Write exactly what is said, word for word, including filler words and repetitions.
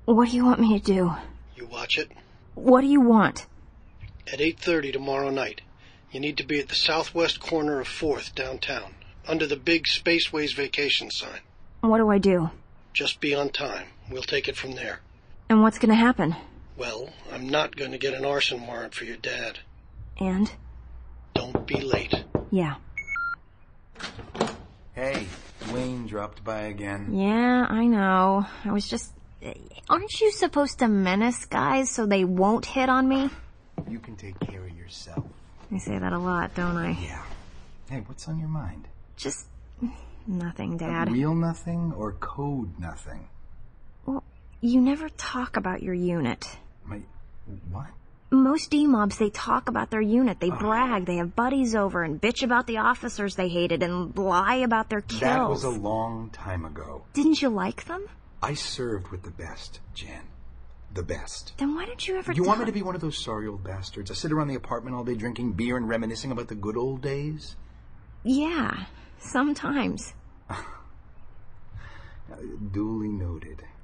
What do you want me to do? You watch it. What do you want? At eight thirty tomorrow night, you need to be at the southwest corner of fourth downtown, under the big Spaceways vacation sign. What do I do? Just be on time. We'll take it from there. And what's gonna happen? Well, I'm not going to get an arson warrant for your dad. And? Don't be late. Yeah. Hey, Wayne dropped by again. Yeah, I know. I was just... Aren't you supposed to menace guys so they won't hit on me? You can take care of yourself. I say that a lot, don't I? Yeah. Hey, what's on your mind? Just... nothing, Dad. A real nothing or code nothing? Well, you never talk about your unit. My... what? Most D-mobs, they talk about their unit. They Oh. brag. They have buddies over and bitch about the officers they hated and lie about their kills. That was a long time ago. Didn't you like them? I served with the best, Jen. The best. Then why don't you ever You tell... want me to be one of those sorry old bastards? I sit around the apartment all day drinking beer and reminiscing about the good old days? Yeah, sometimes. Uh, duly noted.